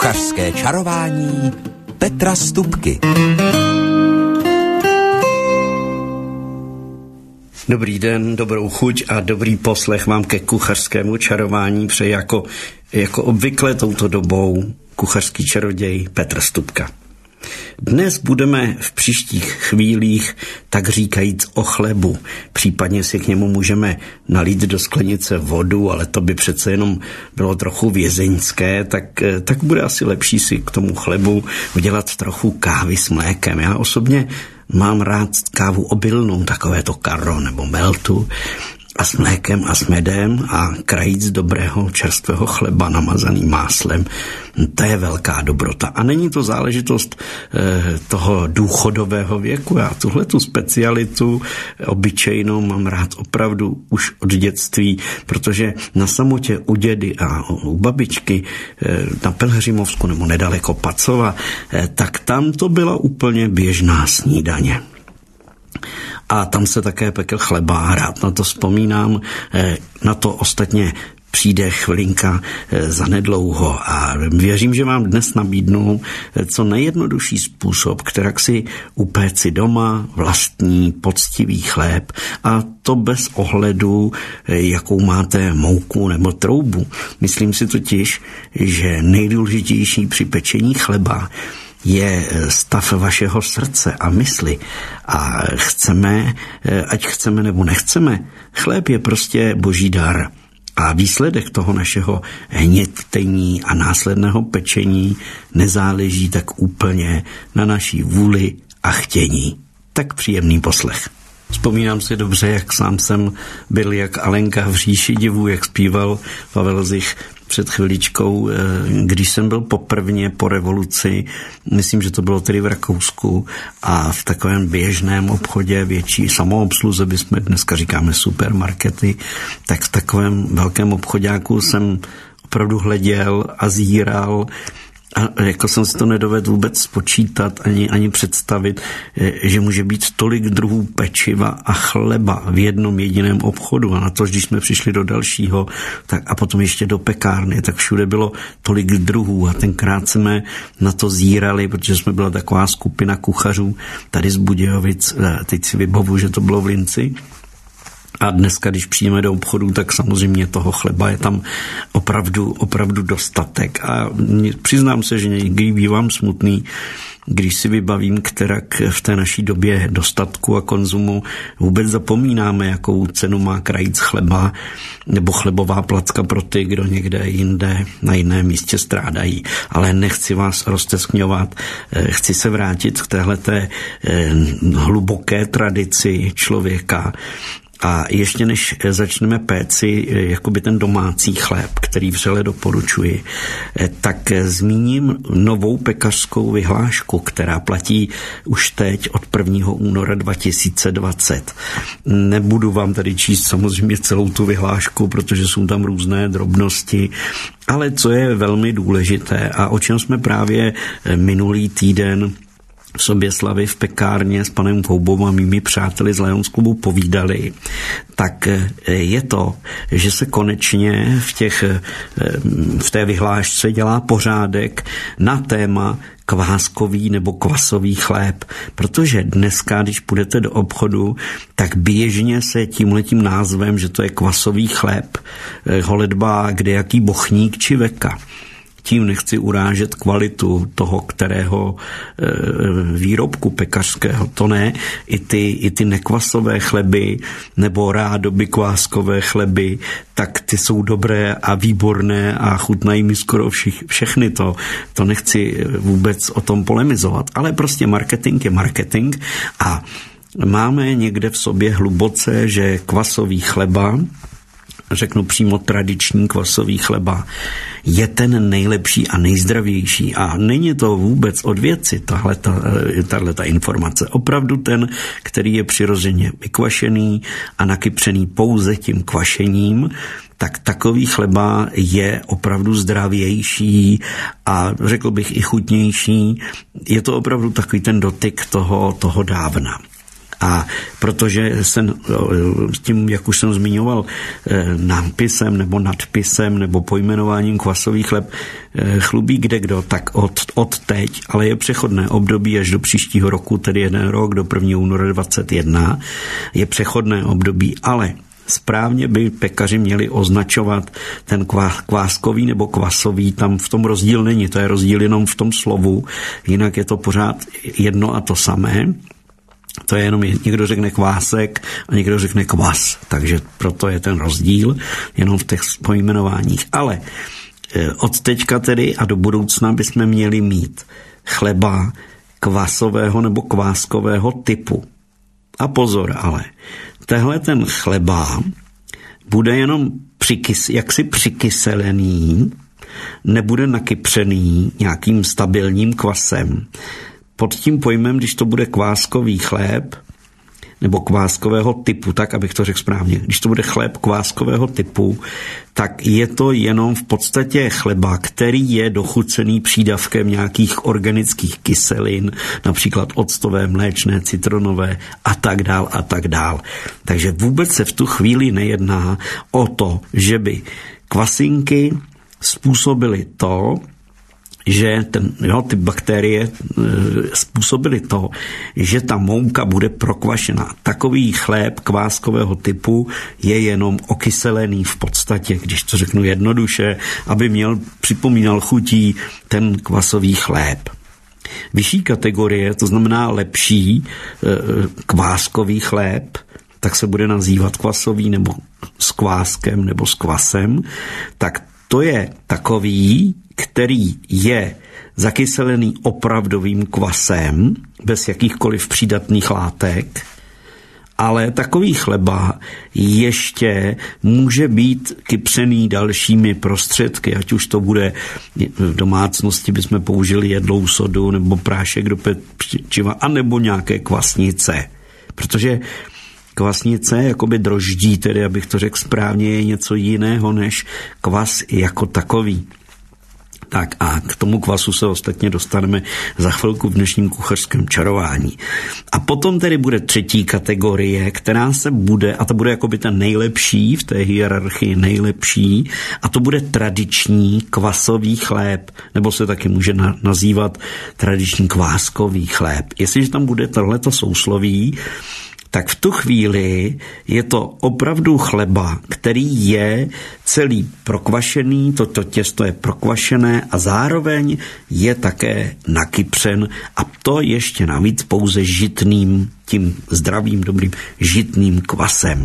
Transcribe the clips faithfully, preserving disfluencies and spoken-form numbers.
Kuchařské čarování Petra Stupky. Dobrý den, dobrou chuť a dobrý poslech vám ke kuchařskému čarování přeji jako, jako obvykle touto dobou kuchařský čaroděj Petr Stupka. Dnes budeme v příštích chvílích tak říkajíc o chlebu. Případně si k němu můžeme nalít do sklenice vodu, ale to by přece jenom bylo trochu vězeňské, tak, tak bude asi lepší si k tomu chlebu udělat trochu kávy s mlékem. Já osobně mám rád kávu obilnou, takové to karro nebo meltu, a s mlékem a s medem a krajíc dobrého čerstvého chleba namazaný máslem. To je velká dobrota. A není to záležitost eh, toho důchodového věku. Já tuhletu specialitu obyčejnou mám rád opravdu už od dětství, protože na samotě u dědy a u babičky eh, na Pelhřimovsku nebo nedaleko Pacova, eh, tak tam to byla úplně běžná snídaně. A tam se také pekl chleba, rád na to vzpomínám, na to ostatně přijde chvilinka zanedlouho a věřím, že vám dnes nabídnu co nejjednodušší způsob, kterak si upéci doma vlastní poctivý chléb, a to bez ohledu, jakou máte mouku nebo troubu. Myslím si totiž, že nejdůležitější při pečení chleba je stav vašeho srdce a mysli. A chceme, ať chceme nebo nechceme, chléb je prostě boží dar. A výsledek toho našeho hnětení a následného pečení nezáleží tak úplně na naší vůli a chtění. Tak příjemný poslech. Vzpomínám si dobře, jak sám jsem byl jak Alenka v říši divů, jak zpíval Pavel Zich před chviličkou, když jsem byl poprvně po revoluci, myslím, že to bylo tedy v Rakousku, a v takovém běžném obchodě, větší samoobsluze, bychom dneska říkáme supermarkety, tak v takovém velkém obchodáku jsem opravdu hleděl a zíral, a jako jsem si to nedovedl vůbec spočítat ani, ani představit, že může být tolik druhů pečiva a chleba v jednom jediném obchodu. A na to, když jsme přišli do dalšího, tak a potom ještě do pekárny, tak všude bylo tolik druhů. A tenkrát jsme na to zírali, protože jsme byla taková skupina kuchařů tady z Budějovic, teď si vybavu, že to bylo v Linci. A dneska, když přijdeme do obchodu, tak samozřejmě toho chleba je tam opravdu, opravdu dostatek. A přiznám se, že někdy bývám smutný, když si vybavím, kterak v té naší době dostatku a konzumu vůbec zapomínáme, jakou cenu má krajíc chleba nebo chlebová placka pro ty, kdo někde jinde na jiném místě strádají. Ale nechci vás rozteskňovat, chci se vrátit k téhleté hluboké tradici člověka. A ještě než začneme péci jakoby ten domácí chléb, který vřele doporučuji, tak zmíním novou pekařskou vyhlášku, která platí už teď od prvního února dva tisíce dvacet. Nebudu vám tady číst samozřejmě celou tu vyhlášku, protože jsou tam různé drobnosti, ale co je velmi důležité a o čem jsme právě minulý týden v Soběslavi v pekárně s panem Koubou a mými přáteli z Lions klubu povídali, tak je to, že se konečně v, těch, v té vyhlášce dělá pořádek na téma kváskový nebo kvasový chléb, protože dneska, když půjdete do obchodu, tak běžně se tímhletím názvem, že to je kvasový chléb, holedbá kdejaký bochník či veka. Tím nechci urážet kvalitu toho, kterého e, výrobku pekařského, to ne, i ty, i ty nekvasové chleby nebo rádoby kváskové chleby, tak ty jsou dobré a výborné a chutnají mi skoro všich, všechny to. To nechci vůbec o tom polemizovat, ale prostě marketing je marketing a máme někde v sobě hluboce, že kvasový chleba, řeknu přímo tradiční kvasový chleba, je ten nejlepší a nejzdravější. A není to vůbec od věci, tahle ta informace. Opravdu ten, který je přirozeně vykvašený a nakypřený pouze tím kvašením, tak takový chleba je opravdu zdravější a řekl bych i chutnější. Je to opravdu takový ten dotyk toho, toho dávna. A protože se s tím, jak už jsem zmiňoval, nápisem nebo nadpisem nebo pojmenováním kvasový chleb chlubí kdekdo, tak od, od teď, ale je přechodné období až do příštího roku, tedy jeden rok do prvního února dvacet jedna, je přechodné období, ale správně by pekaři měli označovat ten kváskový nebo kvasový, tam v tom rozdíl není, to je rozdíl jenom v tom slovu, jinak je to pořád jedno a to samé. To je jenom, někdo řekne kvásek a někdo řekne kvas, takže proto je ten rozdíl jenom v těch pojmenováních. Ale od teďka tedy a do budoucna bychom měli mít chleba kvasového nebo kváskového typu. A pozor ale, tehle ten chleba bude jenom přikys, jaksi přikyselený, nebude nakypřený nějakým stabilním kvasem. Pod tím pojmem, když to bude kváskový chléb, nebo kváskového typu, tak abych to řekl správně, když to bude chléb kváskového typu, tak je to jenom v podstatě chleba, který je dochucený přídavkem nějakých organických kyselin, například octové, mléčné, citronové a tak dál a tak dál. Takže vůbec se v tu chvíli nejedná o to, že by kvasinky způsobily to, že ten, jo, ty bakterie e, způsobily to, že ta mouka bude prokvašená. Takový chléb kváskového typu je jenom okyselený v podstatě, když to řeknu jednoduše, aby měl, připomínal chutí ten kvasový chléb. Vyšší kategorie, to znamená lepší e, kváskový chléb, tak se bude nazývat kvasový nebo s kváskem nebo s kvasem, tak to je takový, který je zakyselený opravdovým kvasem, bez jakýchkoliv přídatných látek, ale takový chleba ještě může být kypřený dalšími prostředky, ať už to bude v domácnosti, bychom použili jedlou sodu nebo prášek do pečiva, anebo nějaké kvasnice, protože kvasnice, jakoby droždí, tedy abych to řekl správně, je něco jiného než kvas jako takový. Tak a k tomu kvasu se ostatně dostaneme za chvilku v dnešním kuchařském čarování. A potom tedy bude třetí kategorie, která se bude, a to bude jakoby ten nejlepší v té hierarchii nejlepší, a to bude tradiční kvasový chléb, nebo se taky může na, nazývat tradiční kváskový chléb. Jestliže tam bude tohleto sousloví, tak v tu chvíli je to opravdu chleba, který je celý prokvašený, toto těsto je prokvašené a zároveň je také nakypřen a to ještě navíc pouze žitným, tím zdravým, dobrým žitným kvasem.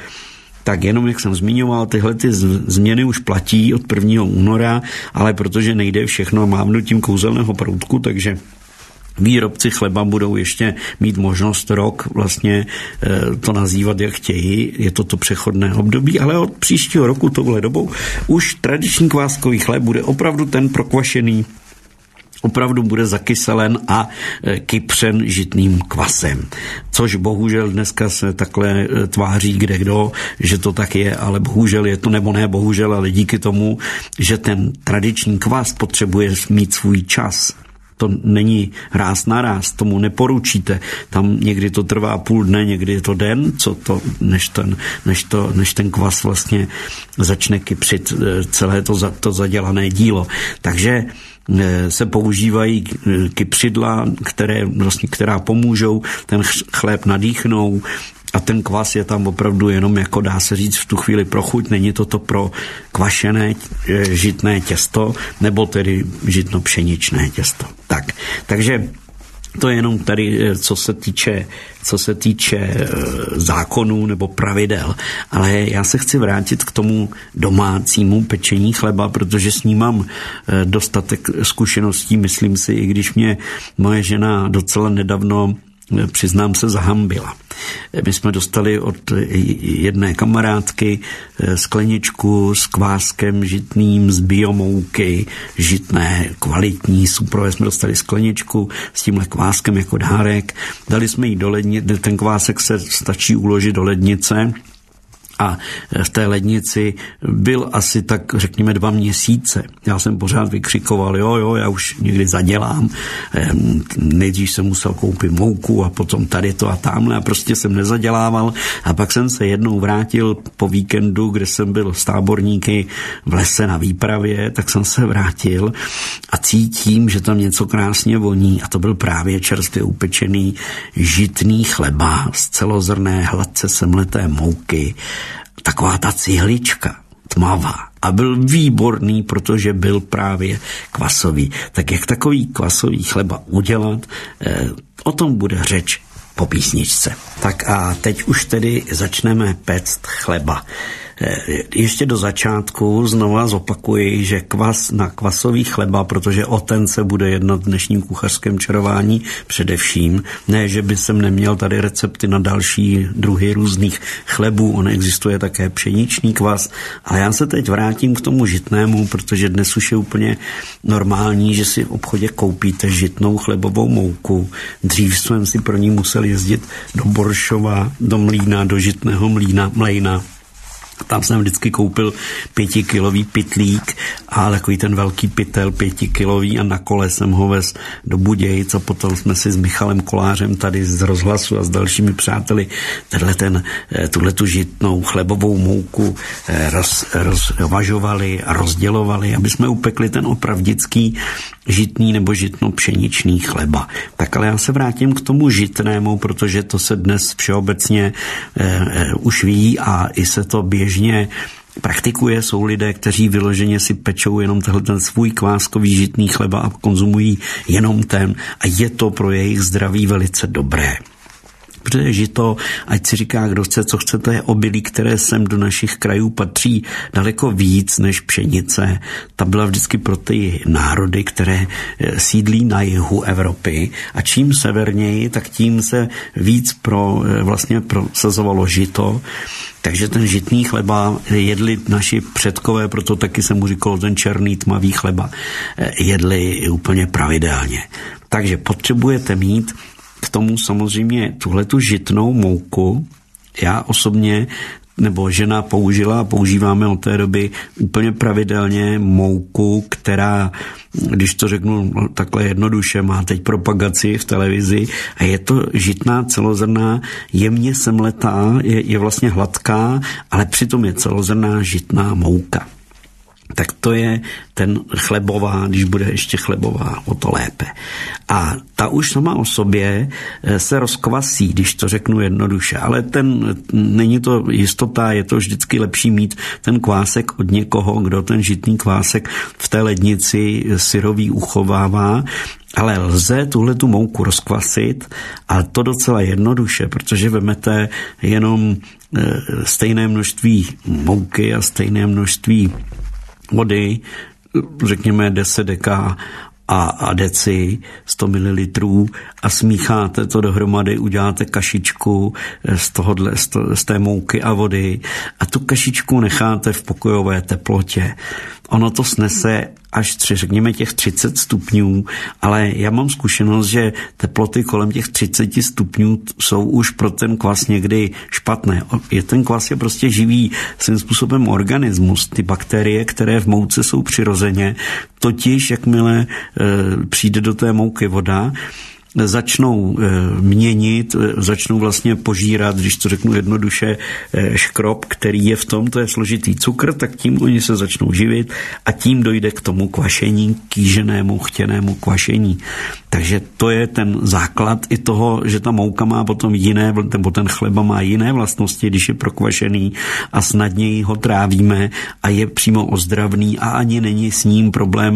Tak jenom, jak jsem zmiňoval, tyhle ty změny už platí od prvního února, ale protože nejde všechno mávnutím kouzelného proutku, takže výrobci chleba budou ještě mít možnost rok vlastně to nazývat, jak chtějí. Je to to přechodné období, ale od příštího roku touhle dobou už tradiční kváskový chléb bude opravdu ten prokvašený, opravdu bude zakyselen a kypřen žitným kvasem. Což bohužel dneska se takhle tváří kdekdo, že to tak je, ale bohužel je to, nebo ne bohužel, ale díky tomu, že ten tradiční kvas potřebuje mít svůj čas. To není ráz na ráz, tomu neporučíte. Tam někdy to trvá půl dne, někdy je to den, co to, než ten, než to, než ten kvas vlastně začne kypřit celé to, to zadělané dílo. Takže se používají kypřidla, které, vlastně, která pomůžou ten chléb nadýchnou, a ten kvas je tam opravdu jenom, jako dá se říct, v tu chvíli pro chuť. Není to to pro kvašené žitné těsto, nebo tedy žitno-pšeničné těsto. Tak, takže to je jenom tady, co se týče, co se týče zákonů nebo pravidel. Ale já se chci vrátit k tomu domácímu pečení chleba, protože s ním mám dostatek zkušeností, myslím si, i když mě moje žena docela nedávno, přiznám se, zahambila. My jsme dostali od jedné kamarádky skleničku s kváskem žitným z biomouky, žitné, kvalitní, super, jsme dostali skleničku s tímhle kváskem jako dárek. Dali jsme jí do lednice, ten kvásek se stačí uložit do lednice A v té lednici byl asi tak, řekněme, dva měsíce. Já jsem pořád vykřikoval, jo, jo, já už někdy zadělám. Nejdřív jsem musel koupit mouku a potom tady to a tamhle a prostě jsem nezadělával. A pak jsem se jednou vrátil po víkendu, kde jsem byl s táborníky v lese na výpravě, tak jsem se vrátil a cítím, že tam něco krásně voní a to byl právě čerstvě upečený žitný chleba z celozrnné hladce semleté mouky. Taková ta cihlička, tmavá. A byl výborný, protože byl právě kvasový. Tak jak takový kvasový chleba udělat, eh, o tom bude řeč po písničce. Tak a teď už tedy začneme péct chleba. Ještě do začátku znova zopakuji, že kvas na kvasový chleba, protože o ten se bude jednat v dnešním kuchařském čarování především. Ne, že by jsem neměl tady recepty na další druhy různých chlebů, on existuje také pšeničný kvas, ale já se teď vrátím k tomu žitnému, protože dnes už je úplně normální, že si v obchodě koupíte žitnou chlebovou mouku. Dřív jsem si pro ní musel jezdit do Boršova, do mlýna, do žitného mlýna, mlejna. Tam jsem vždycky koupil pětikilový pytlík a takový ten velký pytel pětikilový a na kole jsem ho vez do Budějic a potom jsme si s Michalem Kolářem tady z rozhlasu a s dalšími přáteli tenhle ten, tuhletu žitnou chlebovou mouku roz, rozvažovali a rozdělovali, aby jsme upekli ten opravdický žitný nebo žitno-pšeničný chleba. Tak ale já se vrátím k tomu žitnému, protože to se dnes všeobecně eh, už ví a i se to běžně praktikuje. Jsou lidé, kteří vyloženě si pečou jenom tenhle ten svůj kváskový žitný chleba a konzumují jenom ten a je to pro jejich zdraví velice dobré. Protože žito, ať si říká, kdo chce, co chce, to je obilí, které sem do našich krajů patří daleko víc než pšenice. Ta byla vždycky pro ty národy, které sídlí na jihu Evropy a čím severněji, tak tím se víc pro, vlastně prosazovalo žito. Takže ten žitný chleba jedli naši předkové, proto taky se mu říkalo ten černý tmavý chleba, jedli úplně pravidelně. Takže potřebujete mít k tomu samozřejmě tuhletu žitnou mouku. Já osobně nebo žena použila a používáme od té doby úplně pravidelně mouku, která, když to řeknu takhle jednoduše, má teď propagaci v televizi a je to žitná celozrnná, jemně semletá, je, je vlastně hladká, ale přitom je celozrnná žitná mouka. Tak to je ten chlebová, když bude ještě chlebová, o to lépe. A ta už sama o sobě se rozkvasí, když to řeknu jednoduše, ale ten, není to jistota, je to vždycky lepší mít ten kvásek od někoho, kdo ten žitný kvásek v té lednici syrový uchovává, ale lze tuhle tu mouku rozkvasit, ale to docela jednoduše, protože vemete jenom stejné množství mouky a stejné množství vody, řekněme deset deka a, a deci, sto mililitrů a smícháte to dohromady, uděláte kašičku z, tohodle, z té mouky a vody a tu kašičku necháte v pokojové teplotě. Ono to snese až tři, řekněme těch třicet stupňů, ale já mám zkušenost, že teploty kolem těch třicet stupňů jsou už pro ten kvas někdy špatné. Je ten kvas je prostě živý svým způsobem organismus. Ty bakterie, které v mouce jsou přirozeně, totiž jakmile e, přijde do té mouky voda, začnou měnit, začnou vlastně požírat, když to řeknu jednoduše, škrob, který je v tom, to je složitý cukr, tak tím oni se začnou živit a tím dojde k tomu kvašení, kýženému, chtěnému kvašení. Takže to je ten základ i toho, že ta mouka má potom jiné, nebo ten chleba má jiné vlastnosti, když je prokvašený a snadněji ho trávíme a je přímo ozdravný a ani není s ním problém,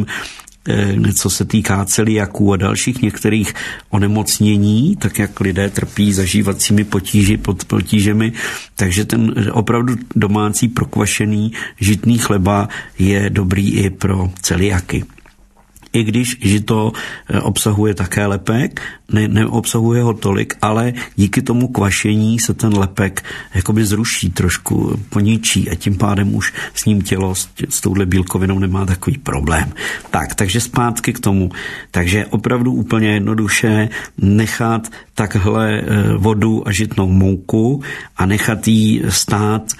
co se týká celiaků a dalších některých onemocnění, tak jak lidé trpí zažívacími potíži, pod potížemi, takže ten opravdu domácí prokvašený žitný chleba je dobrý i pro celiaky. I když žito obsahuje také lepek, ne, neobsahuje ho tolik, ale díky tomu kvašení se ten lepek jakoby zruší trošku, poničí a tím pádem už s ním tělo s, s touhle bílkovinou nemá takový problém. Tak, takže zpátky k tomu. Takže opravdu úplně jednoduše nechat takhle vodu a žitnou mouku a nechat jí stát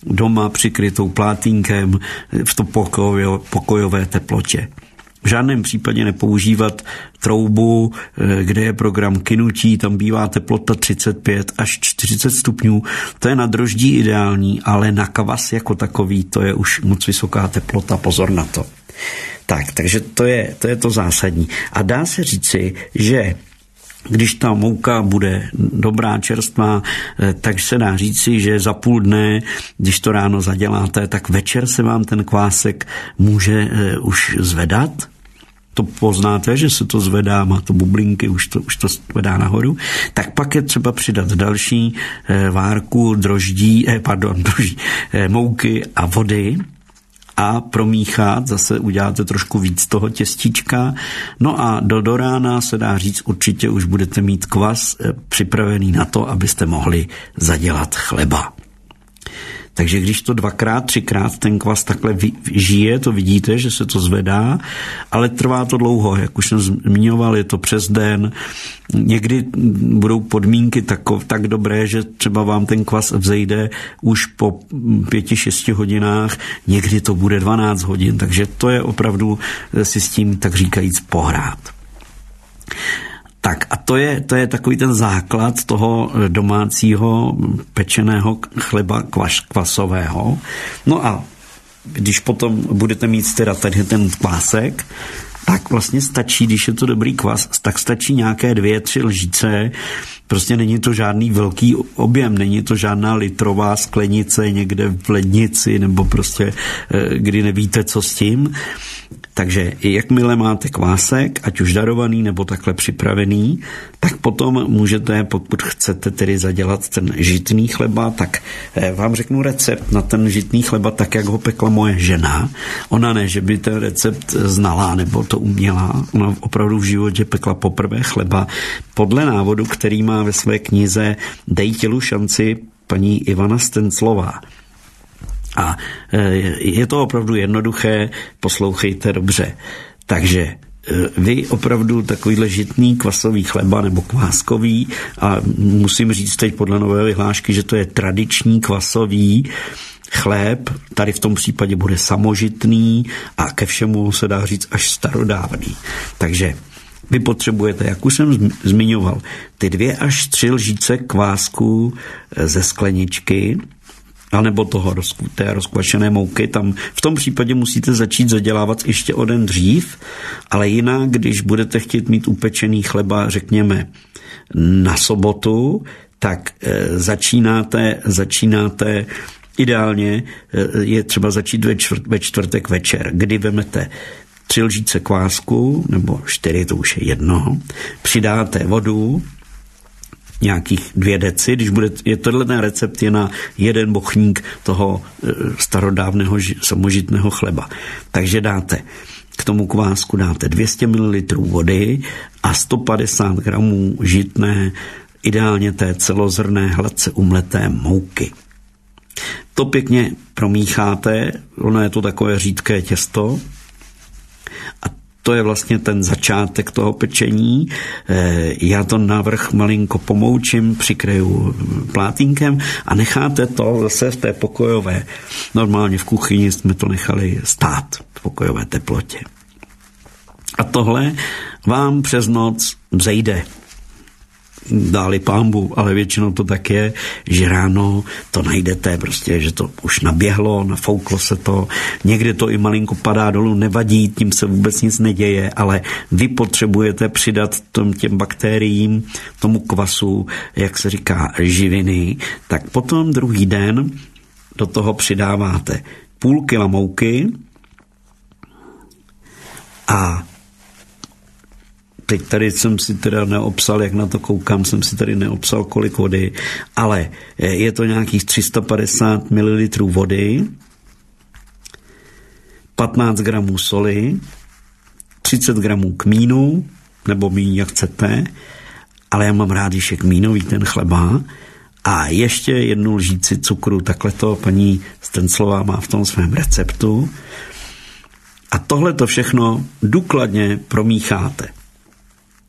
doma přikrytou plátínkem v to pokojové, pokojové teplotě. V žádném případě nepoužívat troubu, kde je program kynutí, tam bývá teplota třicet pět až čtyřicet stupňů. To je na droždí ideální, ale na kvas jako takový to je už moc vysoká teplota, pozor na to. Tak, takže to je, to je to zásadní. A dá se říci, že když ta mouka bude dobrá, čerstvá, tak se dá říci, že za půl dne, když to ráno zaděláte, tak večer se vám ten kvásek může už zvedat. To poznáte, že se to zvedá, má to bublinky, už to, už to zvedá nahoru. Tak pak je třeba přidat další várku droždí, eh, pardon, droždí, eh, mouky a vody a promíchat, zase uděláte trošku víc toho těstíčka. No a do, do rána se dá říct, určitě už budete mít kvas připravený na to, abyste mohli zadělat chleba. Takže když to dvakrát, třikrát ten kvas takhle žije, to vidíte, že se to zvedá, ale trvá to dlouho, jak už jsem zmiňoval, je to přes den. Někdy budou podmínky tak, tak dobré, že třeba vám ten kvas vzejde už po pěti, šesti hodinách, někdy to bude dvanáct hodin, takže to je opravdu si s tím, tak říkajíc, pohrát. Tak a to je, to je takový ten základ toho domácího pečeného chleba kvas, kvasového. No a když potom budete mít teda tady ten kvásek, tak vlastně stačí, když je to dobrý kvas, tak stačí nějaké dvě, tři lžíce. Prostě není to žádný velký objem, není to žádná litrová sklenice někde v lednici nebo prostě kdy nevíte, co s tím. Takže jakmile máte kvásek, ať už darovaný nebo takhle připravený, tak potom můžete, pokud chcete tedy zadělat ten žitný chleba, tak vám řeknu recept na ten žitný chleba, tak jak ho pekla moje žena. Ona ne, že by ten recept znala nebo to uměla, ona opravdu v životě pekla poprvé chleba podle návodu, který má ve své knize Dej tělu šanci paní Ivana Stenclová. A je to opravdu jednoduché, poslouchejte dobře. Takže vy opravdu takovýhle žitný kvasový chleba nebo kváskový, a musím říct teď podle nové vyhlášky, že to je tradiční kvasový chléb, tady v tom případě bude samožitný a ke všemu se dá říct až starodávný. Takže vy potřebujete, jak už jsem zmiňoval, ty dvě až tři lžíce kvásku ze skleničky, anebo toho, té rozkvašené mouky, tam v tom případě musíte začít zadělávat ještě o den dřív, ale jinak, když budete chtít mít upečený chleba, řekněme, na sobotu, tak e, začínáte, začínáte ideálně, e, je třeba začít ve, čtvrt, ve čtvrtek večer, kdy vemete tři lžíce kvásku, nebo čtyři, to už je jedno, přidáte vodu, nějakých dvě deci, když bude, je tohle ten recept je na jeden bochník toho starodávného samožitného chleba. Takže dáte k tomu kvásku dáte dvě stě mililitrů vody a sto padesát gramů žitné, ideálně té celozrnné, hladce umleté mouky. To pěkně promícháte, ono je to takové řídké těsto a to je vlastně ten začátek toho pečení. Já to navrch malinko pomoučím, přikryju plátínkem a necháte to zase v té pokojové. Normálně v kuchyni jsme to nechali stát v pokojové teplotě. A tohle vám přes noc vzejde. Dáli pánbu, ale většinou to tak je, že ráno to najdete, prostě, že to už naběhlo, nafouklo se to, někdy to i malinko padá dolů, nevadí, tím se vůbec nic neděje, ale vy potřebujete přidat tom, těm bakteriím, tomu kvasu, jak se říká, živiny, tak potom druhý den do toho přidáváte půl kila mouky a teď tady jsem si teda neobsal, jak na to koukám, jsem si tady neobsal, kolik vody, ale je to nějakých tři sta padesát mililitrů vody, patnáct gramů soli, třicet gramů kmínu, nebo míň, jak chcete, ale já mám rád, když je kmínový ten chleba, a ještě jednu lžíci cukru, takhle to paní Stenclová má v tom svém receptu. A tohle to všechno důkladně promícháte.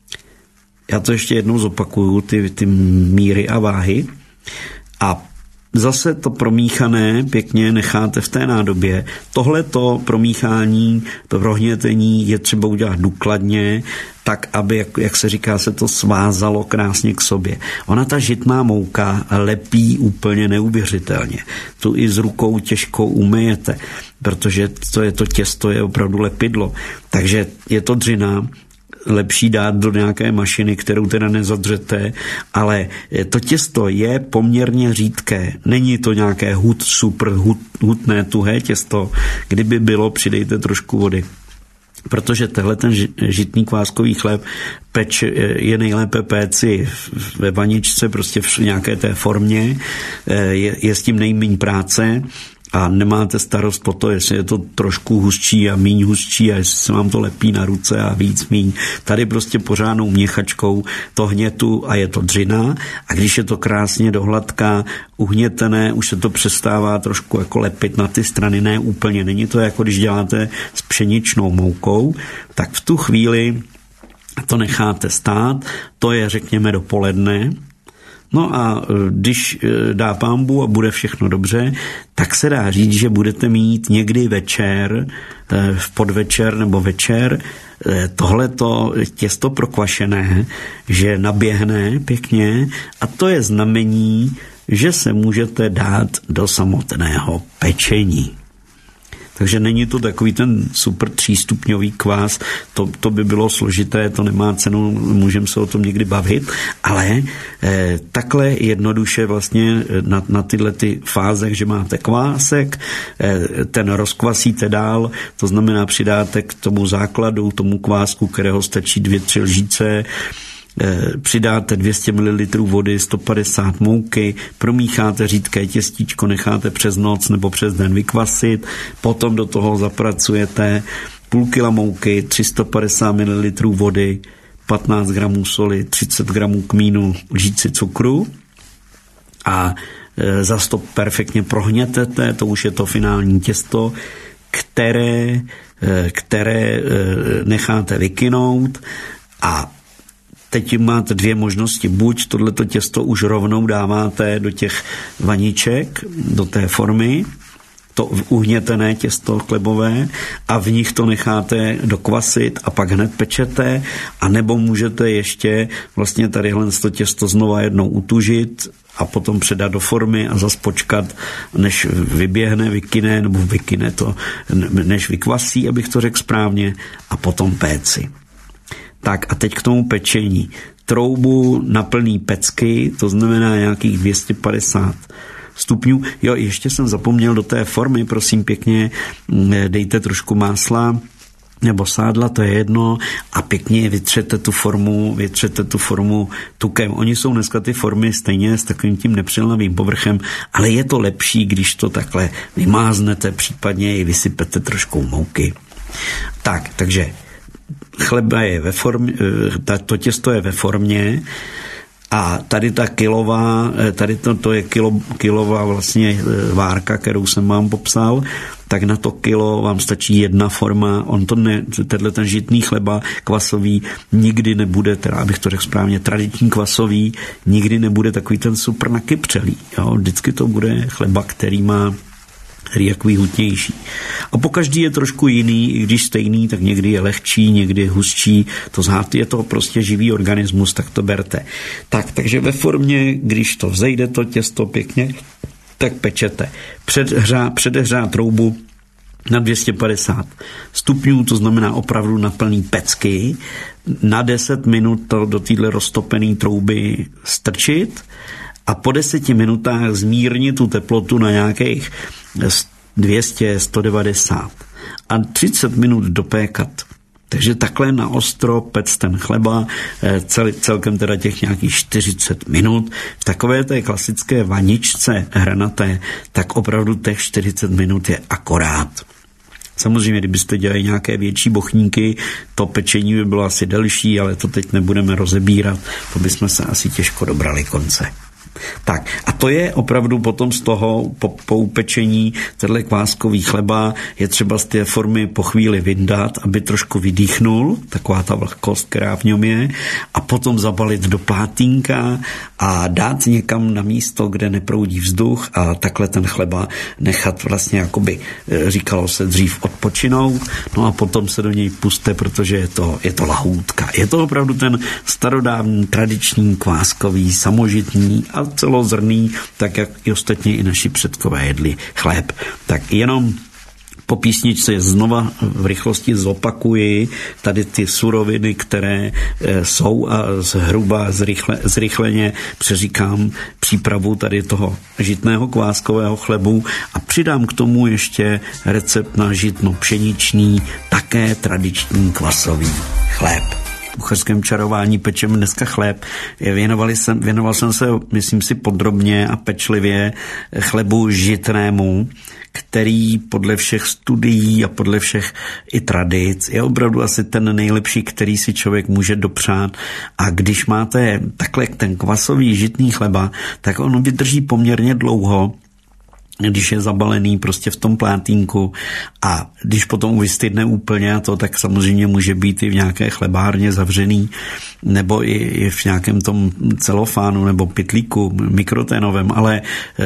Já to ještě jednou zopakuju, ty, ty míry a váhy. A zase to promíchané pěkně necháte v té nádobě. Tohleto promíchání, to prohnětení je třeba udělat důkladně, tak, aby, jak, jak se říká, se to svázalo krásně k sobě. Ona ta žitná mouka lepí úplně neuvěřitelně. Tu i s rukou těžko umyjete, protože to je to těsto je opravdu lepidlo. Takže je to dřina, lepší dát do nějaké mašiny, kterou teda nezadřete, ale to těsto je poměrně řídké. Není to nějaké hut, super hut, hutné, tuhé těsto. Kdyby bylo, přidejte trošku vody. Protože tenhle ten žitný kváskový chléb peč je nejlépe péci ve vaničce, prostě v nějaké té formě, je, je s tím nejméně práce a nemáte starost po to, jestli je to trošku hustší a míň hustší a jestli se vám to lepí na ruce a víc míň. Tady prostě pořádnou měchačkou to hnětu a je to dřina a když je to krásně dohladká, uhnětené, už se to přestává trošku jako lepit na ty strany, ne úplně. Není to jako když děláte s pšeničnou moukou, tak v tu chvíli to necháte stát, to je řekněme dopoledne. No a když dá pánbůh a bude všechno dobře, tak se dá říct, že budete mít někdy večer, v podvečer nebo večer, tohleto těsto prokvašené, že naběhne pěkně a to je znamení, že se můžete dát do samotného pečení. Takže není to takový ten super třístupňový kvás, to, to by bylo složité, to nemá cenu, můžeme se o tom někdy bavit, ale eh, takhle jednoduše vlastně na, na tyhle ty fáze, že máte kvásek, eh, ten rozkvasíte dál, to znamená přidáte k tomu základu, tomu kvásku, kterého stačí dvě, tři lžíce, přidáte dvě stě mililitrů vody, sto padesát mouky, promícháte řídké těstíčko, necháte přes noc nebo přes den vykvasit, potom do toho zapracujete půl kila mouky, tři sta padesát mililitrů vody, patnáct gramů soli, třicet gramů kmínu, lžíci cukru a zas to perfektně prohnětete, to už je to finální těsto, které, které necháte vykynout a teď máte dvě možnosti. Buď tohleto těsto už rovnou dáváte do těch vaniček, do té formy, to uhnětené těsto chlebové a v nich to necháte dokvasit a pak hned pečete, a nebo můžete ještě vlastně tadyhle to těsto znova jednou utužit a potom předat do formy a zas počkat, než vyběhne, vykyne, nebo vykyne to, než vykvasí, abych to řekl správně, a potom péci. Tak a teď k tomu pečení. Troubu na plný pecky, to znamená nějakých dvě stě padesát stupňů. Jo, ještě jsem zapomněl do té formy, prosím pěkně, dejte trošku másla nebo sádla, to je jedno, a pěkně vytřete tu formu, vytřete tu formu tukem. Oni jsou dneska ty formy stejně s takovým tím nepřilnavým povrchem, ale je to lepší, když to takhle vymáznete, případně i vysypete trošku mouky. Tak, takže chleba je ve formě, to těsto je ve formě a tady ta kilová, tady to, to je kilo, kilová vlastně várka, kterou jsem vám popsal, tak na to kilo vám stačí jedna forma, on to ne, tenhle ten žitný chleba kvasový nikdy nebude, teda abych to řekl správně, tradiční kvasový, nikdy nebude takový ten super nakypřelý, jo? Vždycky to bude chleba, který má který je takový hutnější. A pokaždý je trošku jiný, i když stejný, tak někdy je lehčí, někdy je hustší. To znát je to prostě živý organismus, tak to berte. Tak, takže ve formě, když to vzejde to těsto pěkně, tak pečete. Předhřá, předehřát troubu na dvě stě padesát stupňů, to znamená opravdu na plný pecky, na deset minut to do téhle roztopené trouby strčit a po deseti minutách zmírnit tu teplotu na nějakých dvě stě, sto devadesát a třicet minut dopékat. Takže takhle na ostro pec ten chleba, cel, celkem teda těch nějakých čtyřicet minut. V takové té klasické vaničce hranaté, tak opravdu těch čtyřicet minut je akorát. Samozřejmě, kdybyste dělali nějaké větší bochníky, to pečení by bylo asi delší, ale to teď nebudeme rozebírat, to bychom se asi těžko dobrali konce. Tak a to je opravdu potom z toho po, po upečení tenhle kváskový chleba je třeba z té formy po chvíli vyndat, aby trošku vydýchnul, taková ta vlhkost, která v něm je, a potom zabalit do plátínka a dát někam na místo, kde neproudí vzduch a takhle ten chleba nechat vlastně, jakoby říkalo se dřív, odpočinout, no a potom se do něj puste, protože je to, je to lahůdka. Je to opravdu ten starodávný, tradiční, kváskový, samožitný a celozrný, tak jak i ostatně i naši předkové jedli chléb. Tak jenom po písničce znova v rychlosti zopakuji tady ty suroviny, které jsou a zhruba zrychle, zrychleně přeříkám přípravu tady toho žitného kváskového chlebu a přidám k tomu ještě recept na žitno pšeničný, také tradiční kvasový chléb. V kuchařském čarování pečeme dneska chléb. Věnovali jsem, věnoval jsem se, myslím si, podrobně a pečlivě chlebu žitnému, který podle všech studií a podle všech i tradic je opravdu asi ten nejlepší, který si člověk může dopřát. A když máte takhle ten kvasový žitný chleba, tak on vydrží poměrně dlouho, když je zabalený prostě v tom plátínku a když potom vystydne úplně a to, tak samozřejmě může být i v nějaké chlebárně zavřený nebo i, i v nějakém tom celofánu nebo pytlíku mikroténovém, ale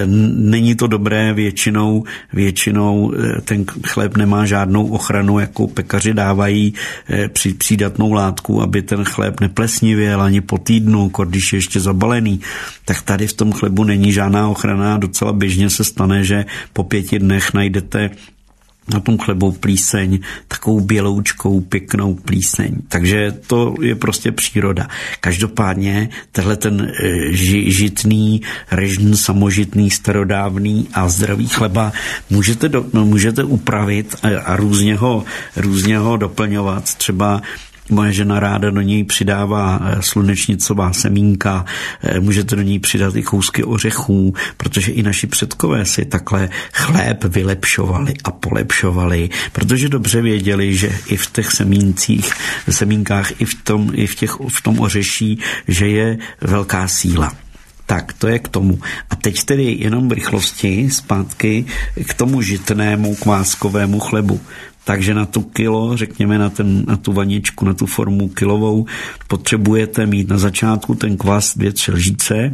není to dobré, většinou, většinou ten chléb nemá žádnou ochranu, jakou pekaři dávají při přídatnou látku, aby ten chléb neplesnivěl ani po týdnu, když je ještě zabalený, tak tady v tom chlebu není žádná ochrana a docela běžně se stane, že po pěti dnech najdete na tom chlebu plíseň, takovou běloučkou, pěknou plíseň. Takže to je prostě příroda. Každopádně tenhle ten ži, žitný, režný, samožitný, starodávný a zdravý chleba můžete, do, no, můžete upravit a, a různě ho, různě ho doplňovat. Třeba moje žena ráda do něj přidává slunečnicová semínka, můžete do něj přidat i kousky ořechů, protože i naši předkové si takhle chléb vylepšovali a polepšovali, protože dobře věděli, že i v těch semíncích, semínkách, i v tom, i v těch, v tom ořeší, že je velká síla. Tak, to je k tomu. A teď tedy jenom v rychlosti zpátky k tomu žitnému kváskovému chlebu. Takže na tu kilo, řekněme na, ten, na tu vaničku, na tu formu kilovou, potřebujete mít na začátku ten kvas dvě, tři lžíce,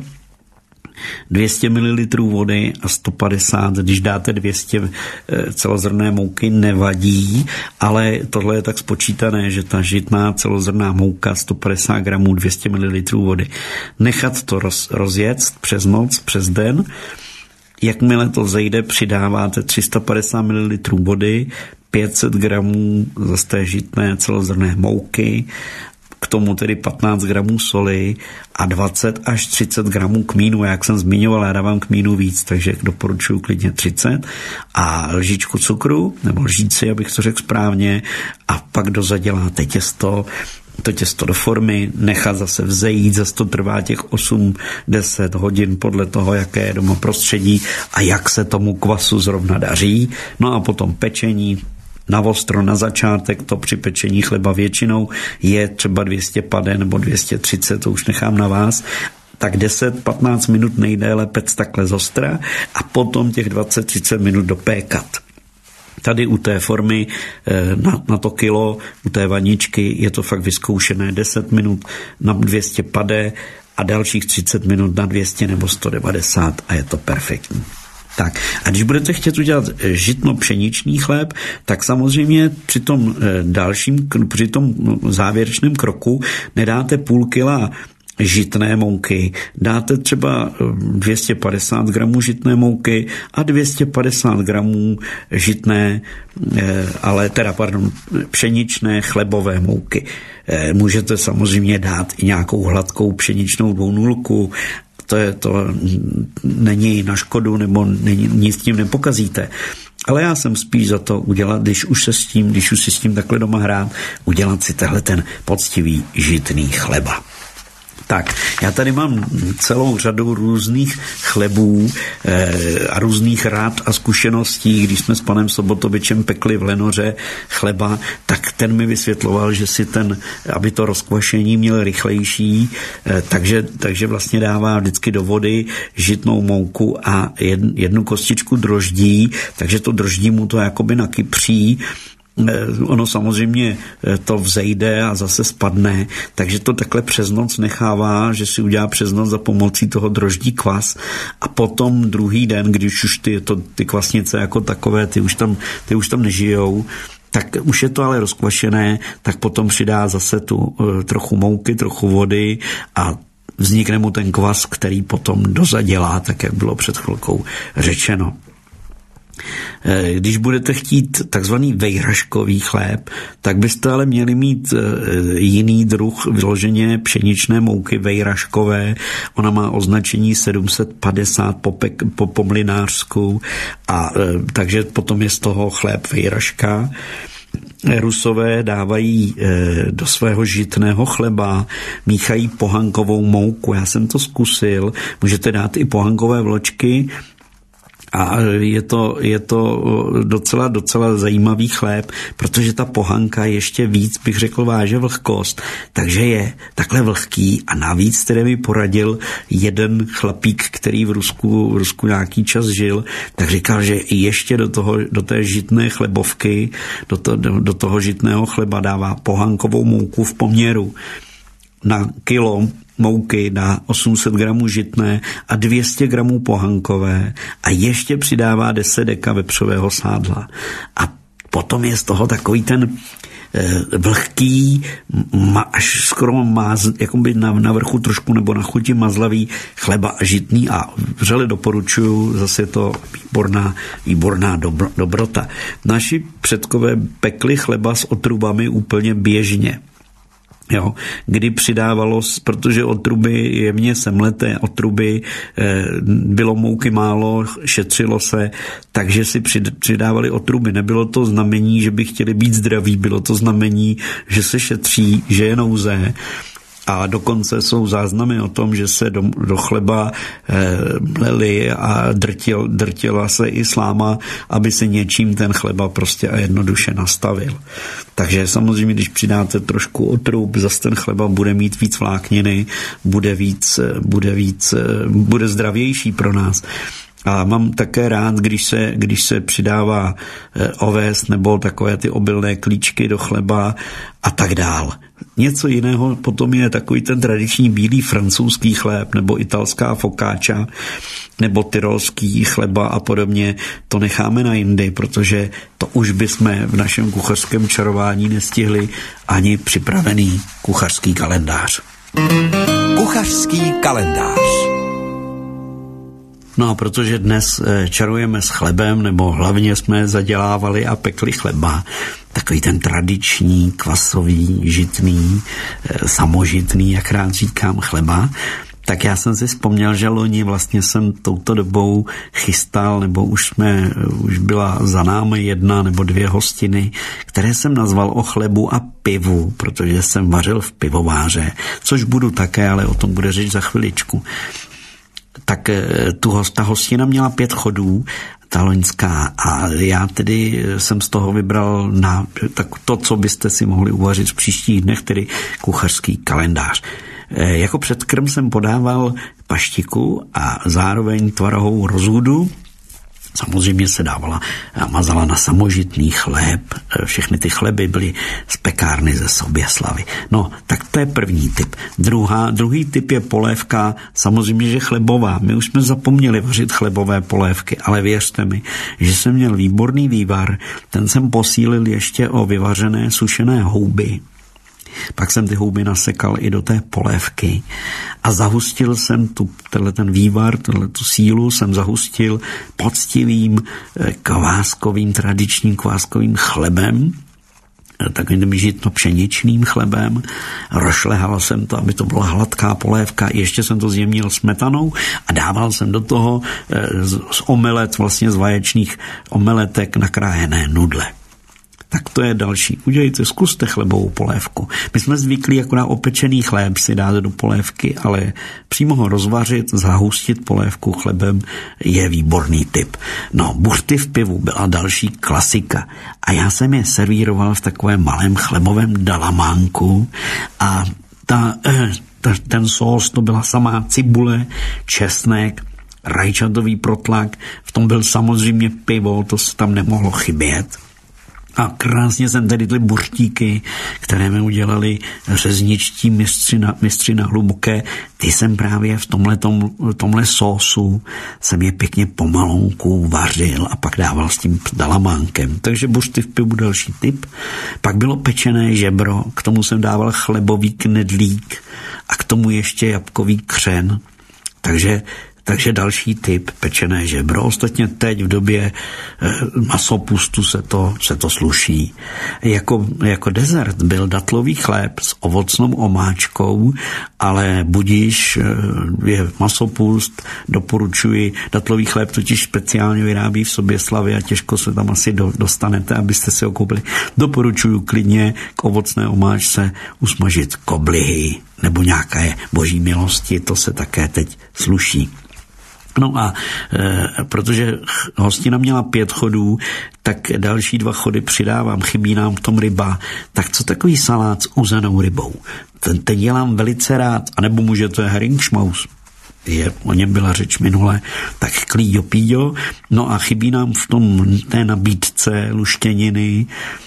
dvě stě mililitrů vody a sto padesát, když dáte dvě stě celozrnné mouky, nevadí, ale tohle je tak spočítané, že ta žitná celozrnná mouka sto padesát gramů, dvě stě mililitrů vody. Nechat to roz, rozjet přes noc, přes den. Jakmile to zejde, přidáváte tři sta padesát mililitrů vody, pět set gramů zase té žitné celozrnné mouky, k tomu tedy patnáct gramů soli a dvacet až třicet gramů kmínu. Jak jsem zmiňoval, já dávám kmínu víc, takže doporučuji klidně třicet a lžičku cukru, nebo lžíci, abych to řekl správně, a pak dozaděláte těsto, to těsto do formy, nechat zase vzejít, zase to trvá těch osm deset hodin podle toho, jaké je doma prostředí a jak se tomu kvasu zrovna daří. No a potom pečení, na ostro na začátek, to při pečení chleba většinou je třeba dvě stě padesát nebo dvě stě třicet, to už nechám na vás, tak deset patnáct minut nejdéle pec takhle zostra a potom těch dvacet třicet minut dopékat. Tady u té formy na, na to kilo, u té vaničky je to fakt vyzkoušené deset minut na dvě stě padesát a dalších třicet minut na dvě stě nebo sto devadesát a je to perfektní. Tak a když budete chtět udělat žitno-pšeničný chléb, tak samozřejmě při tom dalším, při tom závěrečném kroku nedáte půl kila žitné mouky, dáte třeba dvě stě padesát gramů žitné mouky a dvě stě padesát gramů žitné, ale teda, pardon, pšeničné chlebové mouky. Můžete samozřejmě dát i nějakou hladkou pšeničnou dvounulku, to, je, to není na škodu, nebo není, nic s tím nepokazíte. Ale já jsem spíš za to udělat, když už se s tím, když už si s tím takhle doma hrát, udělat si tehle ten poctivý žitný chleba. Tak, já tady mám celou řadu různých chlebů e, a různých rád a zkušeností. Když jsme s panem Sobotovičem pekli v Lenoře chleba, tak ten mi vysvětloval, že si ten, aby to rozkvašení měl rychlejší, e, takže, takže vlastně dává vždycky do vody žitnou mouku a jednu kostičku droždí, takže to droždí mu to jakoby nakypří. Ono samozřejmě to vzejde a zase spadne, takže to takhle přes noc nechává, že si udělá přes noc za pomocí toho droždí kvas a potom druhý den, když už ty, to, ty kvasnice jako takové, ty už tam, ty už tam nežijou, tak už je to ale rozkvašené, tak potom přidá zase tu trochu mouky, trochu vody a vznikne mu ten kvas, který potom dozadělá, tak jak bylo před chvilkou řečeno. Když budete chtít takzvaný vejraškový chléb, tak byste ale měli mít jiný druh vyloženě pšeničné mouky vejraškové. Ona má označení sedm set padesát po, pek, po pomlynářsku a takže potom je z toho chléb vejraška. Rusové dávají do svého žitného chleba, míchají pohankovou mouku. Já jsem to zkusil. Můžete dát i pohankové vločky, a je to, je to docela, docela zajímavý chléb, protože ta pohanka ještě víc, bych řekl, váže vlhkost, takže je takhle vlhký a navíc tedy mi poradil jeden chlapík, který v Rusku, v Rusku nějaký čas žil, tak říkal, že ještě do toho, do té žitné chlebovky, do, to, do, do toho žitného chleba dává pohankovou mouku v poměru na kilo mouky dá osm set gramů žitné a dvě stě gramů pohankové a ještě přidává deset deka vepřového sádla. A potom je z toho takový ten eh, vlhký, ma, až skoro máz, jakoby na, na vrchu trošku nebo na chuti mazlavý chleba žitný a vřele doporučuju, zase je to výborná, výborná dobro, dobrota. Naši předkové pekli chleba s otrubami úplně běžně. Jo, kdy přidávalo, protože otruby jemně semleté otruby, bylo mouky málo, šetřilo se, takže si přidávali otruby. Nebylo to znamení, že by chtěli být zdraví, bylo to znamení, že se šetří, že je nouze. A dokonce jsou záznamy o tom, že se do, do chleba mleli a drtil, drtila se i sláma, aby se něčím ten chleba prostě a jednoduše nastavil. Takže samozřejmě, když přidáte trošku otrub, zase ten chleba bude mít víc vlákniny, bude víc, bude víc, bude zdravější pro nás. A mám také rád, když se, když se přidává oves nebo takové ty obilné klíčky do chleba a tak dál. Něco jiného potom je takový ten tradiční bílý francouzský chléb nebo italská focaccia nebo tyrolský chleba a podobně. To necháme na jindy, protože to už bychom v našem kuchařském čarování nestihli ani připravený kuchařský kalendář. Kuchařský kalendář. No a protože dnes čarujeme s chlebem, nebo hlavně jsme zadělávali a pekli chleba, takový ten tradiční, kvasový, žitný, samožitný, jak rád říkám, chleba, tak já jsem si vzpomněl, že loni vlastně jsem touto dobou chystal, nebo už jsme, už byla za námi jedna nebo dvě hostiny, které jsem nazval o chlebu a pivu, protože jsem vařil v pivováře, což budu také, ale o tom bude řeč za chviličku. Tak tu, ta hostina měla pět chodů, ta loňská, a já tedy jsem z toho vybral na tak to, co byste si mohli uvařit v příštích dnech, tedy kuchařský kalendář. Jako předkrm jsem podával paštiku a zároveň tvarohovou rozhudu. Samozřejmě se dávala a mazala na samožitný chléb. Všechny ty chleby byly z pekárny ze Soběslavy. No, tak to je první typ. Druhá, druhý typ je polévka, samozřejmě, že chlebová. My už jsme zapomněli vařit chlebové polévky, ale věřte mi, že jsem měl výborný vývar. Ten jsem posílil ještě o vyvařené sušené houby. Pak jsem ty houby nasekal i do té polévky a zahustil jsem tu, tenhle ten vývar, tenhle tu sílu jsem zahustil poctivým kváskovým, tradičním kváskovým chlebem, takovým žitno pšeničným chlebem. Rošlehal jsem to, aby to byla hladká polévka, ještě jsem to zjemnil smetanou a dával jsem do toho z omelet, vlastně z vaječných omeletek nakrájené nudle. Tak to je další. Udělejte, zkuste chlebovou polévku. My jsme zvyklí jako na opečený chléb si dát do polévky, ale přímo ho rozvařit, zahustit polévku chlebem je výborný tip. No, buřty v pivu byla další klasika. A já jsem je servíroval v takovém malém chlebovém dalamánku a ta, ta, ten sós to byla samá cibule, česnek, rajčatový protlak, v tom byl samozřejmě pivo, to se tam nemohlo chybět. A krásně jsem tedy ty buřtíky, které mi udělali řezničtí mistři na, mistři na Hluboké, ty jsem právě v tomhle, tom, tomhle sósu jsem je pěkně pomalonku vařil a pak dával s tím dalamánkem. Takže buřty v pivu další tip. Pak bylo pečené žebro, k tomu jsem dával chlebový knedlík a k tomu ještě jabkový křen. Takže Takže další tip, pečené žebro. Ostatně teď v době masopustu se to, se to sluší. Jako, jako dezert byl datlový chléb s ovocnou omáčkou, ale budíš, je masopust, doporučuji, datlový chléb totiž speciálně vyrábí v Soběslavi a těžko se tam asi do, dostanete, abyste si ho koupili. Doporučuji klidně k ovocné omáčce usmažit koblihy nebo nějaké boží milosti, to se také teď sluší. No a e, protože hostina měla pět chodů, tak další dva chody přidávám, chybí nám v tom ryba. Tak co takový salát s uzenou rybou? Ten teď dělám velice rád, anebo může to je Heringsschmaus. Je, o něm byla řeč minule, tak klíďo píďo. No a chybí nám v tom té nabídce luštěniny.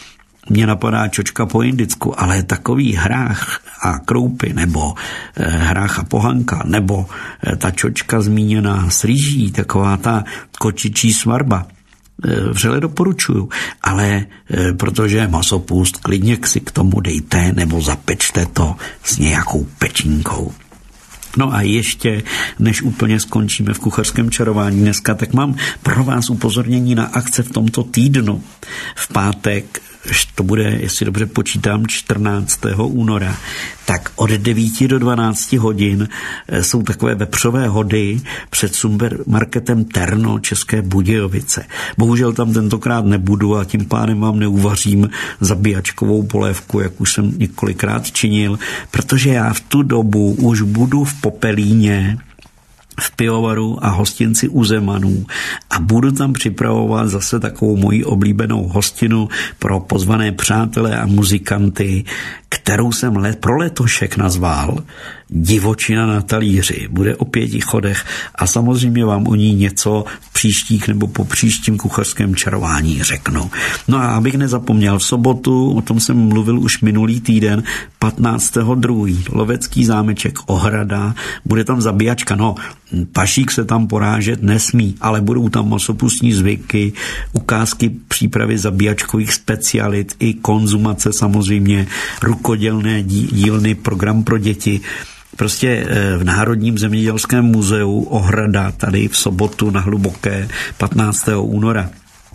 Mně napadá čočka po indicku, ale takový hrách a kroupy, nebo e, hrách a pohanka, nebo e, ta čočka zmíněná s rýží, taková ta kočičí svarba, e, vřele doporučuju. Ale e, protože masopust, klidně si k tomu dejte, nebo zapečte to s nějakou pečínkou. No a ještě, než úplně skončíme v kuchařském čarování dneska, tak mám pro vás upozornění na akce v tomto týdnu. V pátek, to bude, jestli dobře počítám, čtrnáctého února, tak od devíti do dvanácti hodin jsou takové vepřové hody před supermarketem Terno České Budějovice. Bohužel tam tentokrát nebudu a tím pádem vám neuvařím zabíjačkovou polévku, jak už jsem několikrát činil, protože já v tu dobu už budu v Popelíně, v pivovaru a hostinci u Zemanů a budu tam připravovat zase takovou moji oblíbenou hostinu pro pozvané přátelé a muzikanty, kterou jsem let, pro letošek nazval Divočina na talíři. Bude o pěti chodech a samozřejmě vám o ní něco v příštích nebo po příštím kuchařském čarování řeknu. No a abych nezapomněl, v sobotu, o tom jsem mluvil už minulý týden, patnáctého druhého Lovecký zámeček Ohrada, bude tam zabíjačka, no pašík se tam porážet nesmí, ale budou tam masopustní zvyky, ukázky přípravy zabíjačkových specialit i konzumace samozřejmě, rukodělné dílny, program pro děti. Prostě v Národním zemědělském muzeu Ohrada tady v sobotu na Hluboké patnáctého února.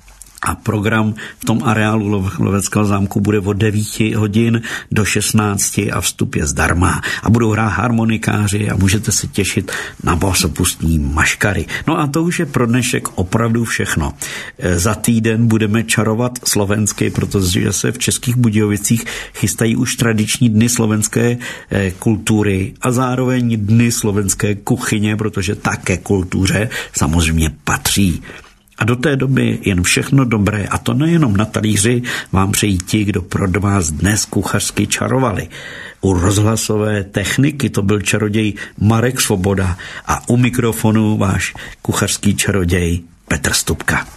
A program v tom areálu Loveckého zámku bude od devíti hodin do šestnácti a vstup je zdarma. A budou hrát harmonikáři a můžete se těšit na masopustní maškary. No a to už je pro dnešek opravdu všechno. Za týden budeme čarovat slovensky, protože se v Českých Budějovicích chystají už tradiční dny slovenské kultury a zároveň dny slovenské kuchyně, protože také kultuře samozřejmě patří. A do té doby jen všechno dobré, a to nejenom na talíři, vám přejí ti, kdo pro vás dnes kuchařsky čarovali. U rozhlasové techniky to byl čaroděj Marek Svoboda a u mikrofonu váš kuchařský čaroděj Petr Stupka.